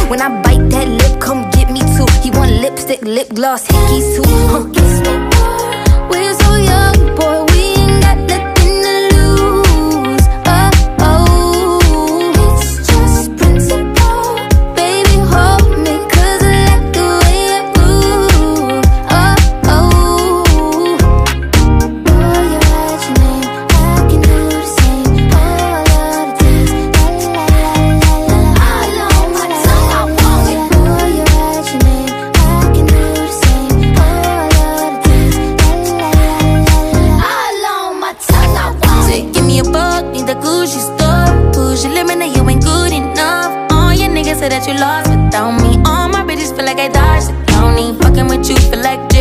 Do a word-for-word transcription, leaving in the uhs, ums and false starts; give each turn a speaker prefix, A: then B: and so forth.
A: When I bite that lip, come get me too. He want lipstick, lip gloss, hickeys too. Huh. We're so young, boy, we ain't got nothing to lose. Oh, oh, it's just principle. Baby, hold me, cause I like the way I move. Oh, oh, boy, you write your name, I can do the same. Oh, I love the taste, la la la la la. All on my tongue, I want it. Boy, you write your name, I can do the same. Oh, I love the taste, la la la la. All on my tongue, I want it. Give me a buck, need the Gucci store. Push your limit, now you ain't good enough. All your niggas say that you lost without me. All my bitches feel like I dodged the county. Fucking with you feel like